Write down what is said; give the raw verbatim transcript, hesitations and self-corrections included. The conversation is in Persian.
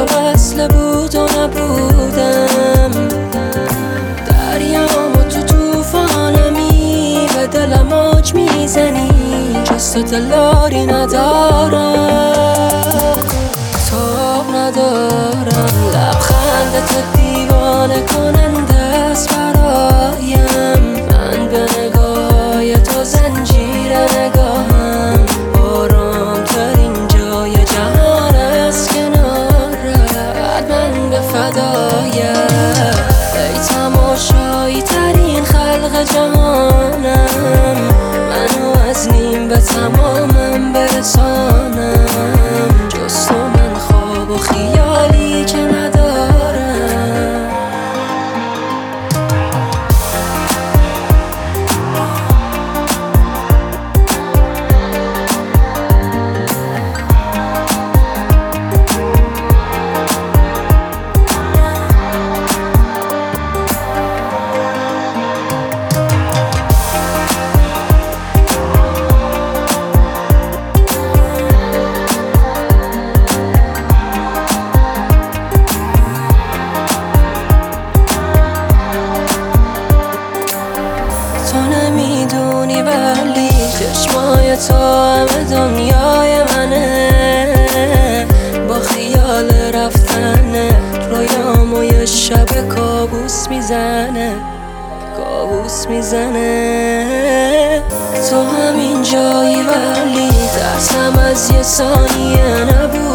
وصله بود و نبودم، دریام و تو توفانمی به دلم آج میزنی، جز تو دلاری ندارم، تاب ندارم. لبخندت دیوانه کننده است برایم، من به نگاه تو زنجیر نگاهم، آرام ترین جای جهان است کنارت، من به فدایت. ای تماشایی ترین خلق جهانم، منو از نیم به تمامم برسانم، جز تو من خواب و خیالی که ندارم. تو نمیدونی ولی چشمای تو همه دنیای منه، با خیال رفتنه رویامو یه شب کابوس میزنه، کابوس میزنه. تو همین جایی ولی ترسم از یه ثانیه نبود